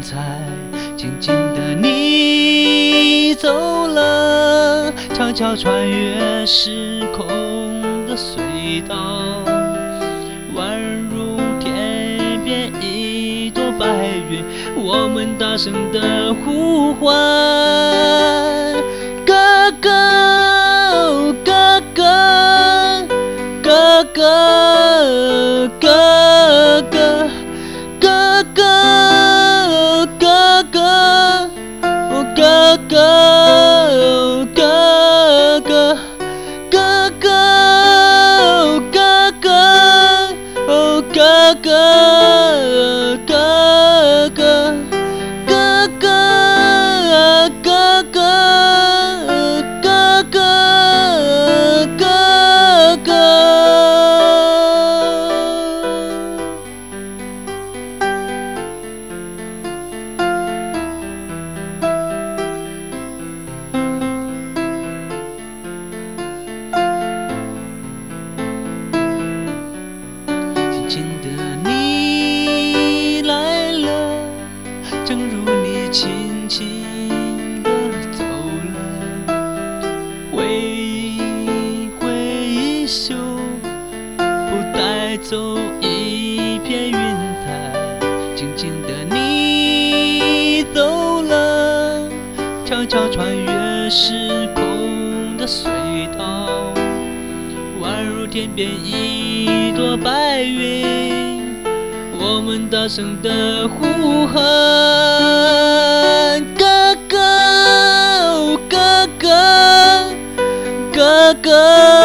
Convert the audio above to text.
彩。静静的你走了，悄悄穿越时空的隧道，宛如天边一朵白云，我们大声的呼唤，哥哥，哥哥，哥哥，哥哥，哥哥，哥哥，哦，哥哥，哥哥，哥哥，哥哥，哦，哥哥，哥哥，哥哥，哥哥，哥哥，哥哥。轻轻的你来了，正如你轻轻地走了，挥一挥衣袖，不带走一片云彩。静静的你走了，悄悄穿越时空的隧道，宛如天边一朵白云，我们大声的呼喊，哥哥，哥哥，哥哥。